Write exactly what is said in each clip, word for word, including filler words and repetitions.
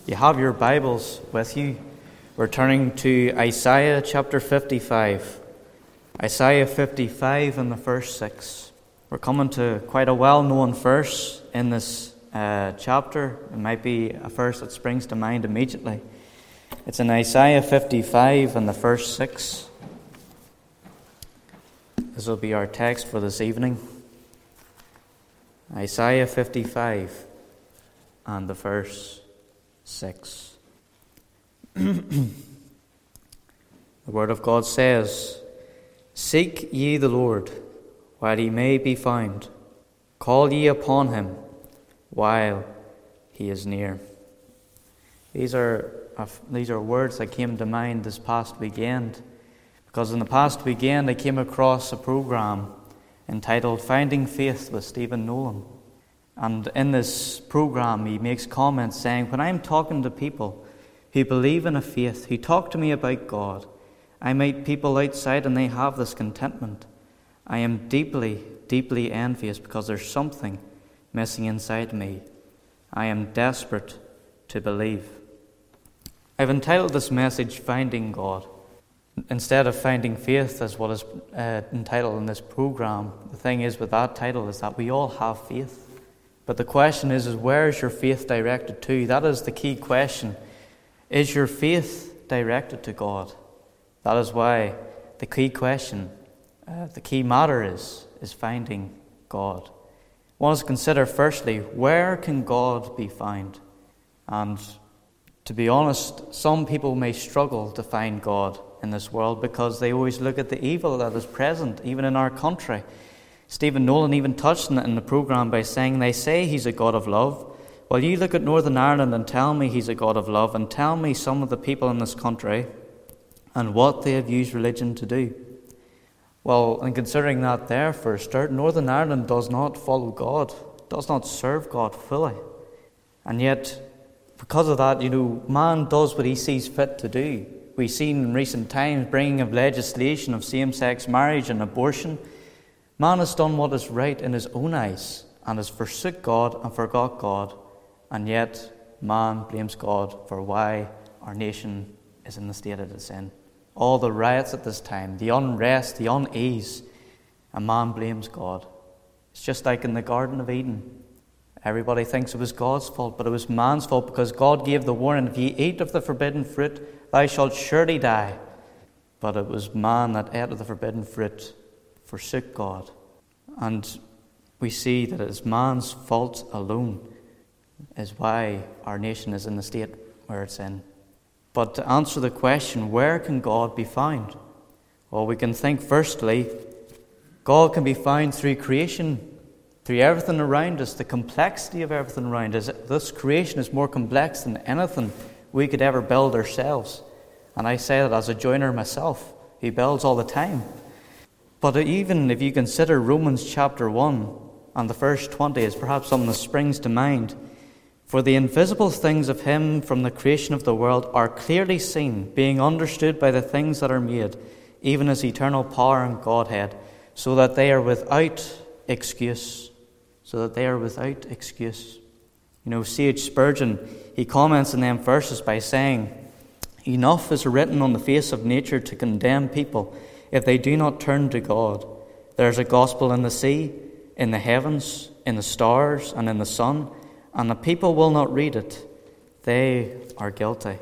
You have your Bibles with you. We're turning to Isaiah chapter fifty-five. Isaiah fifty-five and the first six. We're coming to quite a well-known verse in this uh, chapter. It might be a verse that springs to mind immediately. It's in Isaiah fifty-five and the first six. This will be our text for this evening. Isaiah fifty-five and the verse six. The Word of God says, "Seek ye the Lord, while he may be found. Call ye upon him, while he is near." These are these are words that came to mind this past weekend, because in the past weekend I came across a program entitled "Finding Faith" with Stephen Nolan. And in this program, he makes comments saying, when I'm talking to people who believe in a faith, who talk to me about God, I meet people outside and they have this contentment. I am deeply, deeply envious because there's something missing inside me. I am desperate to believe. I've entitled this message, "Finding God." Instead of "Finding Faith," as what is uh, entitled in this program. The thing is with that title is that we all have faith. But the question is, is where is your faith directed to? That is the key question. Is your faith directed to God? That is why the key question, uh, the key matter is, is finding God. I want us to consider firstly, where can God be found? And to be honest, some people may struggle to find God in this world because they always look at the evil that is present, even in our country. Stephen Nolan even touched on it in the program by saying, they say he's a God of love. Well, you look at Northern Ireland and tell me he's a God of love, and tell me some of the people in this country and what they have used religion to do. Well, in considering that there for a start, Northern Ireland does not follow God, does not serve God fully. And yet, because of that, you know, man does what he sees fit to do. We've seen in recent times bringing of legislation of same-sex marriage and abortion. Man has done what is right in his own eyes and has forsook God and forgot God, and yet man blames God for why our nation is in the state it is in. All the riots at this time, the unrest, the unease, and man blames God. It's just like in the Garden of Eden. Everybody thinks it was God's fault, but it was man's fault because God gave the warning, if ye eat of the forbidden fruit, thou shalt surely die. But it was man that ate of the forbidden fruit, forsook God. And we see that it is man's fault alone is why our nation is in the state where it's in. But to answer the question, where can God be found? Well, we can think firstly, God can be found through creation, through everything around us, the complexity of everything around us. This creation is more complex than anything we could ever build ourselves. And I say that as a joiner myself, who builds all the time. But even if you consider Romans chapter one and the verse twenty is perhaps something that springs to mind. For the invisible things of him from the creation of the world are clearly seen, being understood by the things that are made, even his eternal power and Godhead, so that they are without excuse. So that they are without excuse. You know, C H Spurgeon, he comments in them verses by saying, "Enough is written on the face of nature to condemn people if they do not turn to God. There is a gospel in the sea, in the heavens, in the stars, and in the sun, and the people will not read it. They are guilty."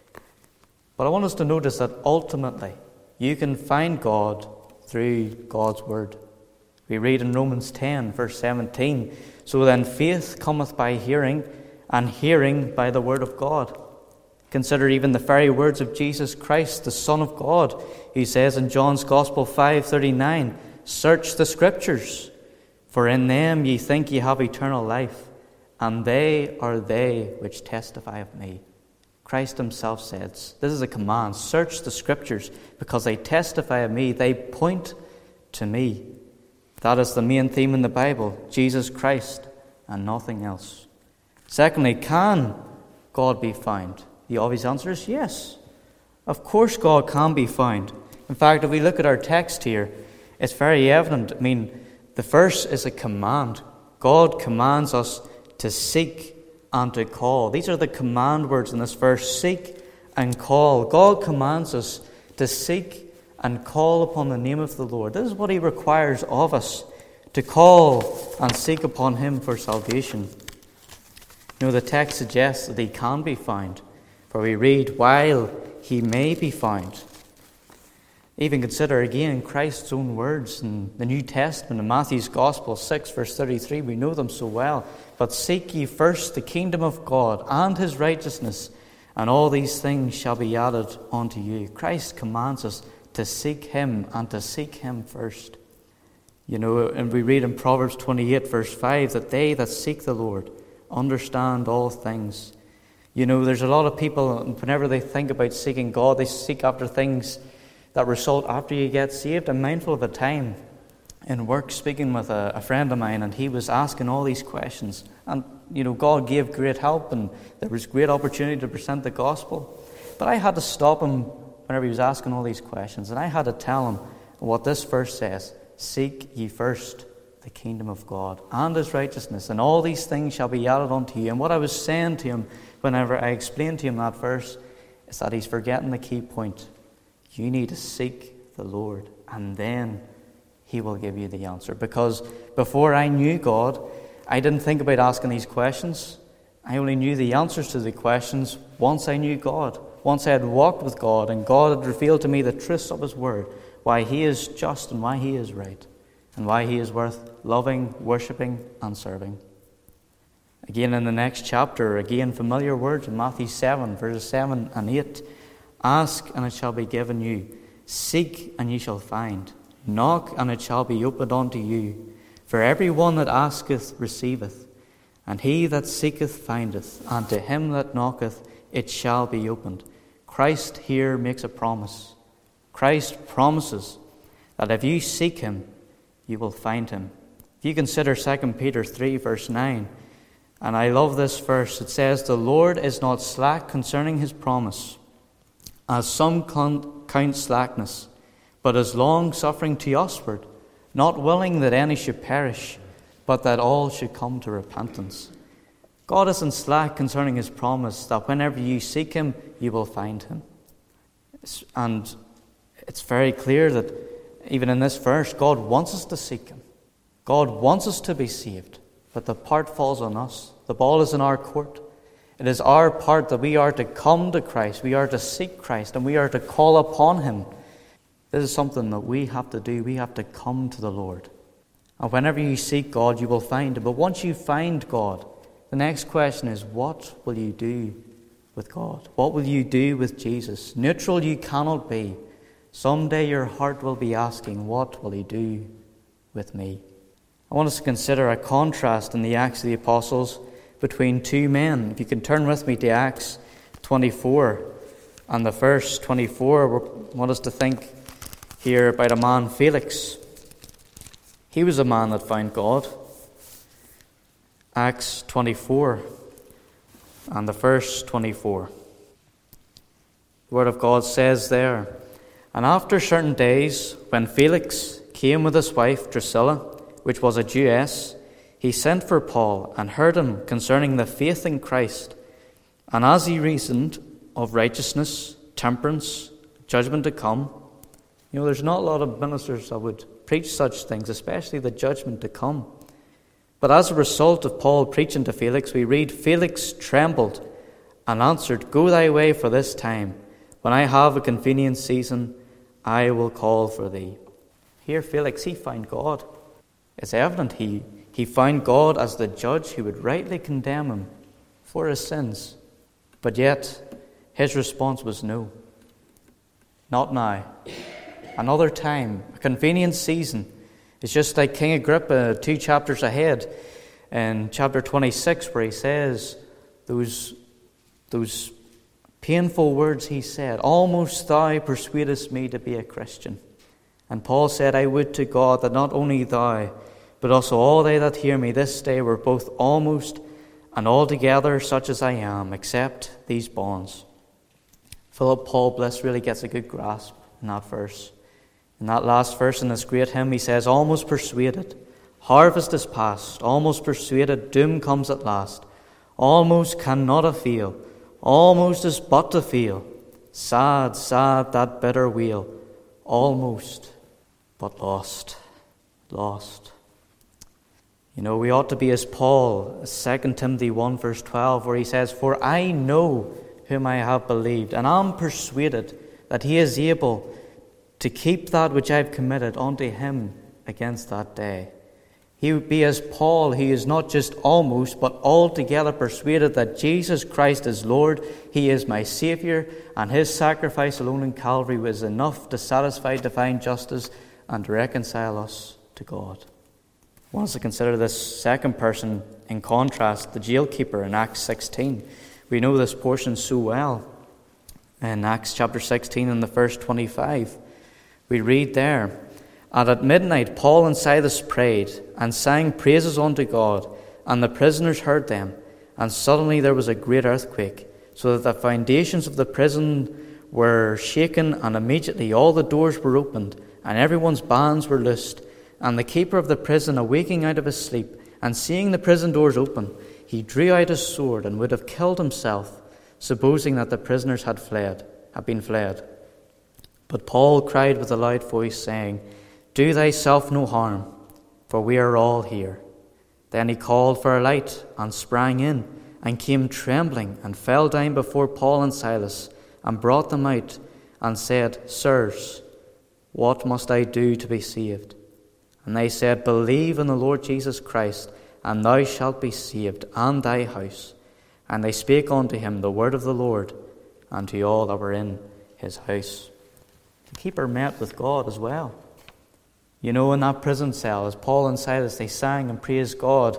But I want us to notice that ultimately you can find God through God's word. We read in Romans ten, verse seventeen, "So then faith cometh by hearing, and hearing by the word of God." Consider even the very words of Jesus Christ, the Son of God. He says in John's Gospel five thirty-nine, "Search the Scriptures, for in them ye think ye have eternal life, and they are they which testify of me." Christ himself says, this is a command, search the Scriptures, because they testify of me, they point to me. That is the main theme in the Bible, Jesus Christ and nothing else. Secondly, can God be found? The obvious answer is yes. Of course God can be found. In fact, if we look at our text here, it's very evident. I mean, the verse is a command. God commands us to seek and to call. These are the command words in this verse: seek and call. God commands us to seek and call upon the name of the Lord. This is what he requires of us, to call and seek upon him for salvation. You know, the text suggests that he can be found, for we read, while he may be found. Even consider again Christ's own words in the New Testament, in Matthew's Gospel six, verse thirty-three. We know them so well. But seek ye first the kingdom of God and his righteousness, and all these things shall be added unto you. Christ commands us to seek him and to seek him first. You know, and we read in Proverbs twenty-eight, verse five, that they that seek the Lord understand all things. You know, there's a lot of people, whenever they think about seeking God, they seek after things that result after you get saved. I'm mindful of a time in work speaking with a, a friend of mine, and he was asking all these questions. And, you know, God gave great help, and there was great opportunity to present the gospel. But I had to stop him whenever he was asking all these questions, and I had to tell him what this verse says: seek ye first the kingdom of God and his righteousness, and all these things shall be added unto you. And what I was saying to him whenever I explained to him that verse is that he's forgetting the key point. You need to seek the Lord, and then he will give you the answer. Because before I knew God, I didn't think about asking these questions. I only knew the answers to the questions once I knew God. Once I had walked with God, and God had revealed to me the truths of his word, why he is just and why he is right, and why he is worth loving, worshipping, and serving. Again, in the next chapter, again, familiar words in Matthew seven, verses seven and eight. Ask, and it shall be given you. Seek, and ye shall find. Knock, and it shall be opened unto you. For every one that asketh receiveth, and he that seeketh findeth, and to him that knocketh it shall be opened. Christ here makes a promise. Christ promises that if you seek him, you will find him. If you consider Second Peter three, verse nine, and I love this verse, it says, the Lord is not slack concerning his promise, as some count slackness, but is long-suffering to usward, not willing that any should perish, but that all should come to repentance. God isn't slack concerning his promise that whenever you seek him, you will find him. And it's very clear that even in this verse, God wants us to seek him. God wants us to be saved, but the part falls on us. The ball is in our court. It is our part that we are to come to Christ, we are to seek Christ, and we are to call upon him. This is something that we have to do. We have to come to the Lord. And whenever you seek God, you will find him. But once you find God, the next question is, what will you do with God? What will you do with Jesus? Neutral you cannot be. Someday your heart will be asking, what will he do with me? I want us to consider a contrast in the Acts of the Apostles between two men. If you can turn with me to Acts twenty-four, and the verse twenty-four, I want us to think here about a man, Felix. He was a man that found God. Acts twenty-four, and the verse twenty-four. The Word of God says there, and after certain days, when Felix came with his wife Drusilla, which was a Jewess, he sent for Paul and heard him concerning the faith in Christ. And as he reasoned of righteousness, temperance, judgment to come, you know, there's not a lot of ministers that would preach such things, especially the judgment to come. But as a result of Paul preaching to Felix, we read, Felix trembled and answered, Go thy way for this time. When I have a convenient season, I will call for thee. Here Felix, he found God. It's evident he, he found God as the judge who would rightly condemn him for his sins. But yet, his response was no. Not now. Another time, a convenient season. It's just like King Agrippa two chapters ahead in chapter twenty-six, where he says those, those painful words he said, almost thou persuadest me to be a Christian. And Paul said, I would to God that not only thou, but also all they that hear me this day were both almost and altogether such as I am, except these bonds. Philip Paul Bliss really gets a good grasp in that verse. In that last verse in this great hymn, he says, almost persuaded, harvest is past, almost persuaded, doom comes at last. almost cannot a feel, almost is but to feel. Sad, sad that bitter wheel, almost but lost, lost. You know, we ought to be as Paul, Second Timothy one verse twelve, where he says, "For I know whom I have believed, and am persuaded that he is able to keep that which I have committed unto him against that day." He would be as Paul, he is not just almost, but altogether persuaded that Jesus Christ is Lord, he is my Saviour, and his sacrifice alone in Calvary was enough to satisfy divine justice and to reconcile us to God. I want us to consider this second person in contrast, the jailkeeper in Acts sixteen. We know this portion so well. In Acts chapter sixteen and the verse twenty-five, we read there, "And at midnight Paul and Silas prayed and sang praises unto God, and the prisoners heard them. And suddenly there was a great earthquake, so that the foundations of the prison were shaken, and immediately all the doors were opened, and everyone's bands were loosed. And the keeper of the prison, awaking out of his sleep, and seeing the prison doors open, he drew out his sword and would have killed himself, supposing that the prisoners had fled, had been fled. But Paul cried with a loud voice, saying, Do thyself no harm, for we are all here. Then he called for a light, and sprang in, and came trembling, and fell down before Paul and Silas, and brought them out, and said, Sirs, what must I do to be saved? And they said, Believe in the Lord Jesus Christ, and thou shalt be saved, and thy house. And they spake unto him the word of the Lord, and to all that were in his house." The keeper met with God as well. You know, in that prison cell, as Paul and Silas, they sang and praised God.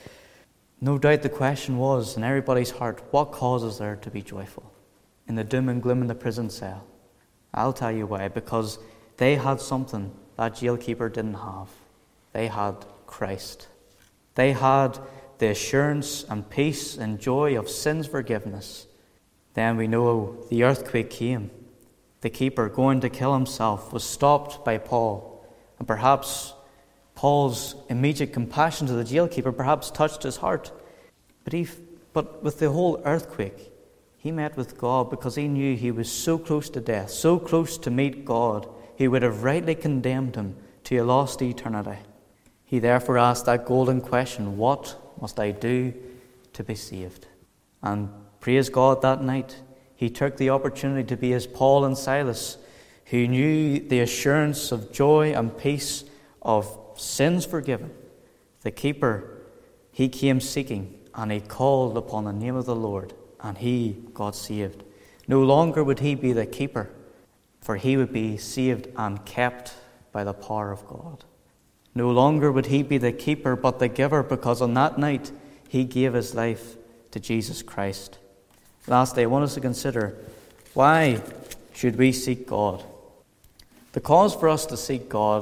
No doubt the question was in everybody's heart, what causes there to be joyful in the doom and gloom in the prison cell? I'll tell you why. Because they had something that jailkeeper didn't have. They had Christ. They had the assurance and peace and joy of sin's forgiveness. Then we know the earthquake came. The keeper, going to kill himself, was stopped by Paul. And perhaps Paul's immediate compassion to the jailkeeper perhaps touched his heart. But, he, but with the whole earthquake, he met with God because he knew he was so close to death, so close to meet God, he would have rightly condemned him to a lost eternity. He therefore asked that golden question, what must I do to be saved? And praise God, that night, he took the opportunity to be as Paul and Silas, who knew the assurance of joy and peace of sins forgiven. The keeper, he came seeking, and he called upon the name of the Lord, and he got saved. No longer would he be the keeper, for he would be saved and kept by the power of God. No longer would he be the keeper, but the giver, because on that night he gave his life to Jesus Christ. Lastly, I want us to consider, why should we seek God? The cause for us to seek God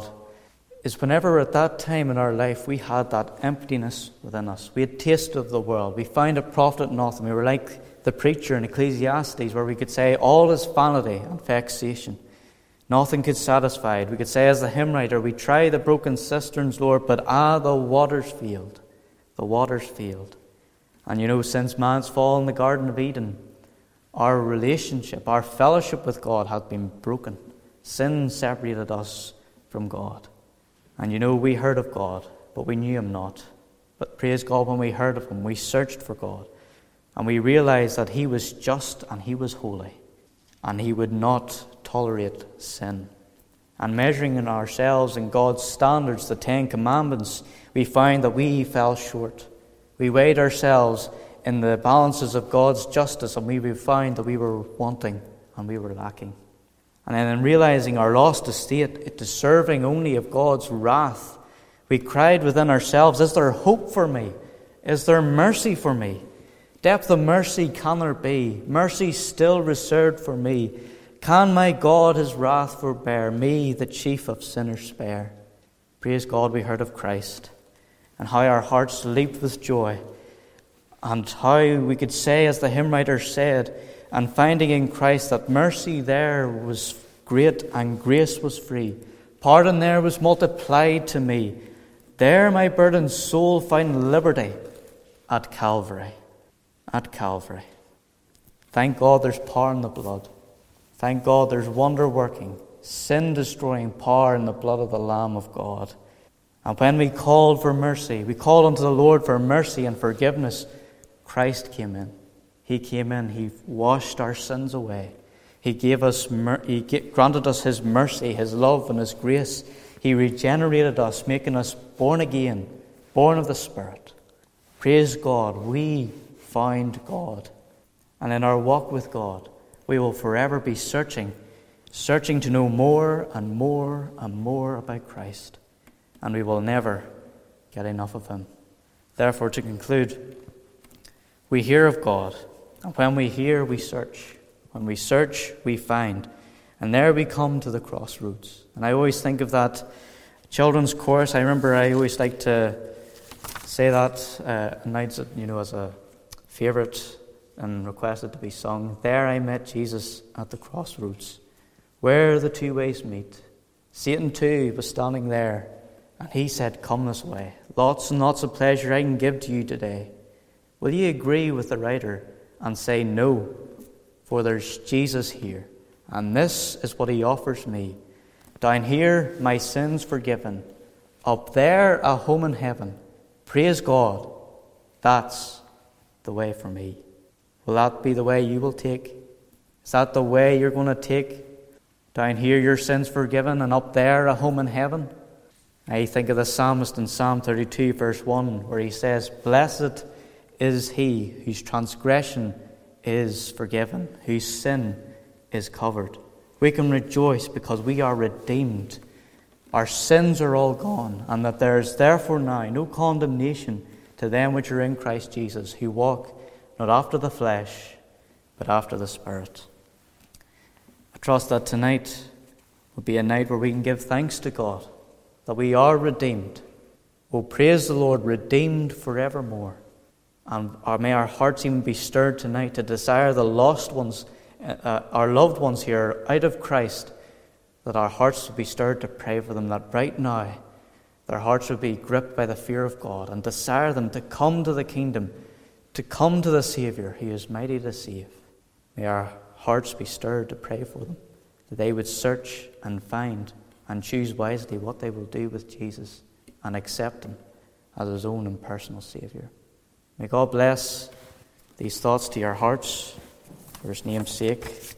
is whenever at that time in our life we had that emptiness within us. We had tasted of the world. We found it profited nothing. We were like the preacher in Ecclesiastes, where we could say, all is vanity and vexation. Nothing could satisfy it. We could say as the hymn writer, we try the broken cisterns, Lord, but ah, the waters failed. The waters failed. And you know, since man's fall in the Garden of Eden, our relationship, our fellowship with God had been broken. Sin separated us from God. And you know, we heard of God, but we knew him not. But praise God, when we heard of him, we searched for God. And we realized that he was just and he was holy. And he would not tolerate sin. And measuring in ourselves in God's standards, the Ten Commandments, we find that we fell short. We weighed ourselves in the balances of God's justice, and we would find that we were wanting and we were lacking. And then in realizing our lost estate, it deserving only of God's wrath, we cried within ourselves, is there hope for me? Is there mercy for me? Depth of mercy can there be? Mercy still reserved for me. Can my God his wrath forbear? Me, the chief of sinners, spare. Praise God, we heard of Christ, and how our hearts leaped with joy, and how we could say, as the hymn writer said, and finding in Christ that mercy there was great and grace was free. Pardon there was multiplied to me. There my burdened soul found liberty at Calvary. at Calvary. Thank God there's power in the blood. Thank God there's wonder-working, sin-destroying power in the blood of the Lamb of God. And when we called for mercy, we called unto the Lord for mercy and forgiveness, Christ came in. He came in. He washed our sins away. He gave us, He granted us His mercy, His love, and His grace. He regenerated us, making us born again, born of the Spirit. Praise God, we found God. And in our walk with God, we will forever be searching, searching to know more and more and more about Christ. And we will never get enough of Him. Therefore, to conclude, we hear of God, and when we hear, we search. When we search, we find. And there we come to the crossroads. And I always think of that children's chorus. I remember I always like to say that uh, nights, you know, as a favourite and requested to be sung. There I met Jesus at the crossroads, where the two ways meet. Satan too was standing there, and he said, come this way. Lots and lots of pleasure I can give to you today. Will you agree with the writer and say no? For there's Jesus here, and this is what He offers me. Down here, my sins forgiven. Up there, a home in heaven. Praise God. That's the way for me. Will that be the way you will take? Is that the way you're going to take? Down here, your sins forgiven, and up there, a home in heaven? I think of the psalmist in Psalm thirty-two, verse one, where he says, blessed is he whose transgression is forgiven, whose sin is covered. We can rejoice because we are redeemed. Our sins are all gone, and that there is therefore now no condemnation to them which are in Christ Jesus, who walk not after the flesh, but after the Spirit. I trust that tonight will be a night where we can give thanks to God, that we are redeemed. Oh, praise the Lord, redeemed forevermore. And may our hearts even be stirred tonight to desire the lost ones, uh, our loved ones here out of Christ, that our hearts would be stirred to pray for them, that right now their hearts would be gripped by the fear of God and desire them to come to the kingdom, to come to the Saviour who is mighty to save. May our hearts be stirred to pray for them, that they would search and find and choose wisely what they will do with Jesus and accept Him as His own and personal Saviour. May God bless these thoughts to your hearts for His name's sake.